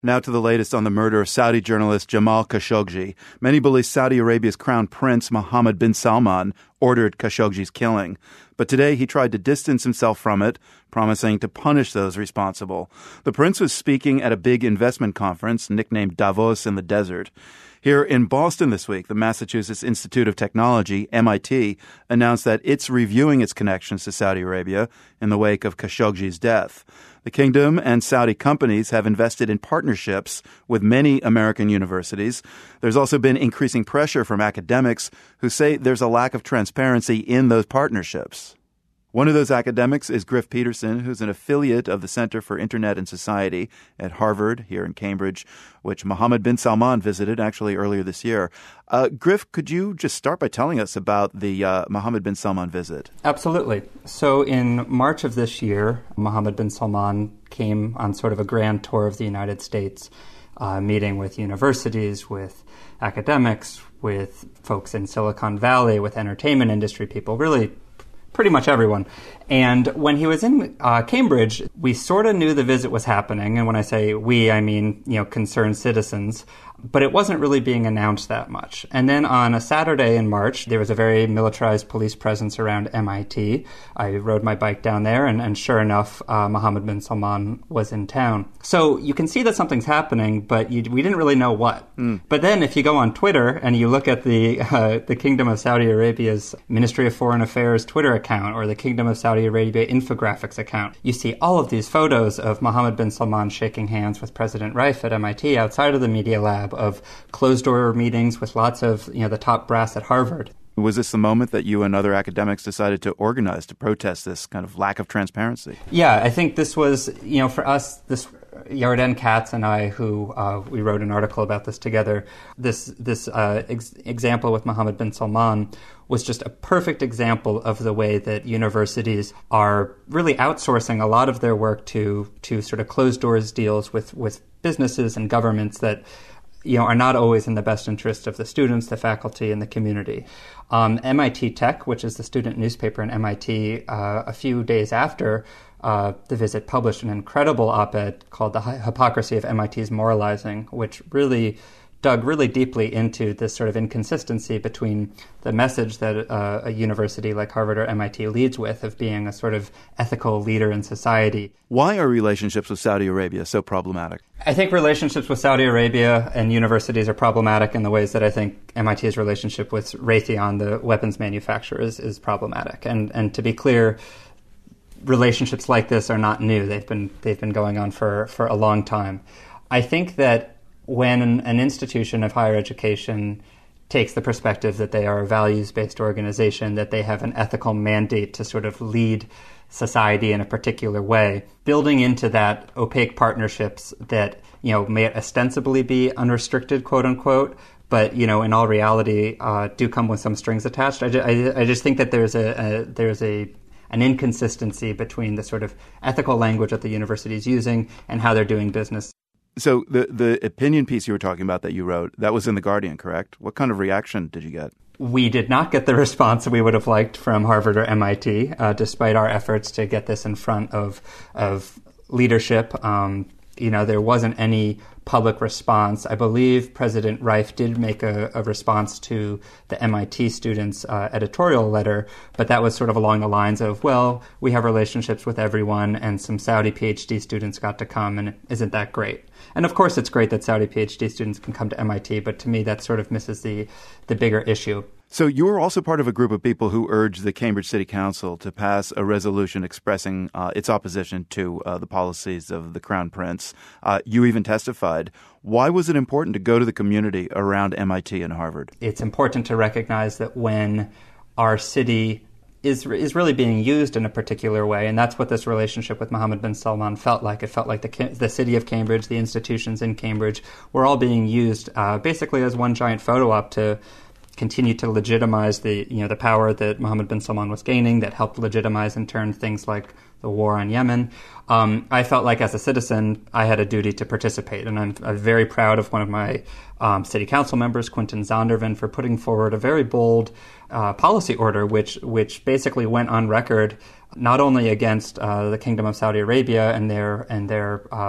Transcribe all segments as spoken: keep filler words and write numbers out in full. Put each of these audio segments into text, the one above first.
Now to the latest on the murder of Saudi journalist Jamal Khashoggi. Many believe Saudi Arabia's crown prince Mohammed bin Salman ordered Khashoggi's killing. But today he tried to distance himself from it, promising to punish those responsible. The prince was speaking at a big investment conference nicknamed Davos in the Desert. Here in Boston this week, the Massachusetts Institute of Technology, M I T, announced that it's reviewing its connections to Saudi Arabia in the wake of Khashoggi's death. The kingdom and Saudi companies have invested in partnerships with many American universities. There's also been increasing pressure from academics who say there's a lack of transparency in those partnerships. One of those academics is Griff Peterson, who's an affiliate of the Center for Internet and Society at Harvard here in Cambridge, which Mohammed bin Salman visited actually earlier this year. Uh, Griff, could you just start by telling us about the uh, Mohammed bin Salman visit? Absolutely. So in March of this year, Mohammed bin Salman came on sort of a grand tour of the United States, uh, meeting with universities, with academics, with folks in Silicon Valley, with entertainment industry people, really pretty much everyone. And when he was in uh, Cambridge, we sort of knew the visit was happening. And when I say we, I mean, you know, concerned citizens. But it wasn't really being announced that much. And then on a Saturday in March, there was a very militarized police presence around M I T. I rode my bike down there, and, and sure enough, uh, Mohammed bin Salman was in town. So you can see that something's happening, but you, we didn't really know what. Mm. But then if you go on Twitter and you look at the uh, the Kingdom of Saudi Arabia's Ministry of Foreign Affairs Twitter account or the Kingdom of Saudi Arabia infographics account, you see all of these photos of Mohammed bin Salman shaking hands with President Reif at M I T outside of the Media Lab, of closed-door meetings with lots of, you know, the top brass at Harvard. Was this the moment that you and other academics decided to organize to protest this kind of lack of transparency? Yeah, I think this was, you know, for us, this Yarden Katz and I, who uh, we wrote an article about this together, this this uh, ex- example with Mohammed bin Salman was just a perfect example of the way that universities are really outsourcing a lot of their work to to sort of closed-doors deals with, with businesses and governments that, you know, are not always in the best interest of the students, the faculty, and the community. Um, M I T Tech, which is the student newspaper in M I T, uh, a few days after uh, the visit, published an incredible op-ed called The Hypocrisy of M I T's Moralizing, which really dug really deeply into this sort of inconsistency between the message that uh, a university like Harvard or M I T leads with of being a sort of ethical leader in society. Why are relationships with Saudi Arabia so problematic? I think relationships with Saudi Arabia and universities are problematic in the ways that I think M I T's relationship with Raytheon, the weapons manufacturer, is, is problematic. And and to be clear, relationships like this are not new. They've been they've been going on for, for a long time. I think that when an, an institution of higher education takes the perspective that they are a values-based organization, that they have an ethical mandate to sort of lead society in a particular way, building into that opaque partnerships that, you know, may ostensibly be unrestricted, quote unquote, but, you know, in all reality, uh, do come with some strings attached. I, ju- I, I just think that there's a, a there's a an inconsistency between the sort of ethical language that the university is using and how they're doing business. So the the opinion piece you were talking about that you wrote, that was in The Guardian, correct? What kind of reaction did you get? We did not get the response that we would have liked from Harvard or M I T, uh, despite our efforts to get this in front of of leadership. Um, you know, there wasn't any public response. I believe President Reif did make a, a response to the M I T students' uh, editorial letter, but that was sort of along the lines of, well, we have relationships with everyone, and some Saudi PhD students got to come, and isn't that great? And of course, it's great that Saudi PhD students can come to M I T, but to me, that sort of misses the the bigger issue. So you were also part of a group of people who urged the Cambridge City Council to pass a resolution expressing uh, its opposition to uh, the policies of the Crown Prince. Uh, you even testified. Why was it important to go to the community around M I T and Harvard? It's important to recognize that when our city is is really being used in a particular way, and that's what this relationship with Mohammed bin Salman felt like. It felt like the the city of Cambridge, the institutions in Cambridge, were all being used uh, basically as one giant photo op to continue to legitimize the you know the power that Mohammed bin Salman was gaining, that helped legitimize in turn things like the war on Yemen. Um, I felt like as a citizen, I had a duty to participate, and I'm, I'm very proud of one of my um, city council members, Quentin Zondervan, for putting forward a very bold uh, policy order, which which basically went on record not only against uh, the Kingdom of Saudi Arabia and their and their uh,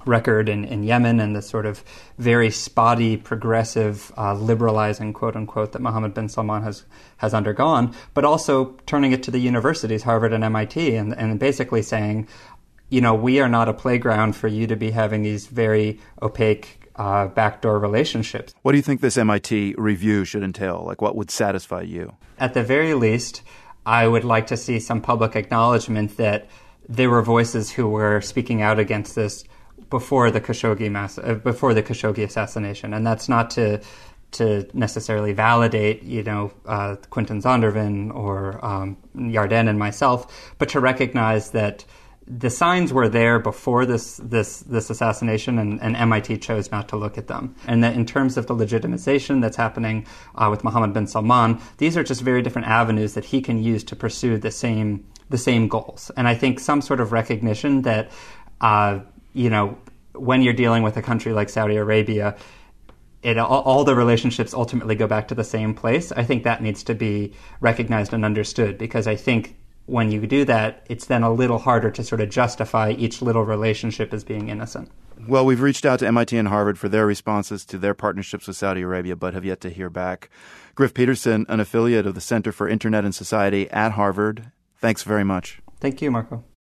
record in, in Yemen and the sort of very spotty, progressive, uh, liberalizing, quote unquote, that Mohammed bin Salman has, has undergone, but also turning it to the universities, Harvard and M I T, and, and basically saying, you know, we are not a playground for you to be having these very opaque uh, backdoor relationships. What do you think this M I T review should entail? Like, what would satisfy you? At the very least, I would like to see some public acknowledgement that there were voices who were speaking out against this before the Khashoggi mass, uh, before the Khashoggi assassination, and that's not to to necessarily validate, you know, uh, Quentin Zondervan or um, Yarden and myself, but to recognize that the signs were there before this this this assassination, and, and M I T chose not to look at them. And that in terms of the legitimization that's happening uh, with Mohammed bin Salman, these are just very different avenues that he can use to pursue the same the same goals. And I think some sort of recognition that, uh, you know, when you're dealing with a country like Saudi Arabia, it all, all the relationships ultimately go back to the same place. I think that needs to be recognized and understood, because I think when you do that, it's then a little harder to sort of justify each little relationship as being innocent. Well, we've reached out to M I T and Harvard for their responses to their partnerships with Saudi Arabia, but have yet to hear back. Griff Peterson, an affiliate of the Center for Internet and Society at Harvard, thanks very much. Thank you, Marco.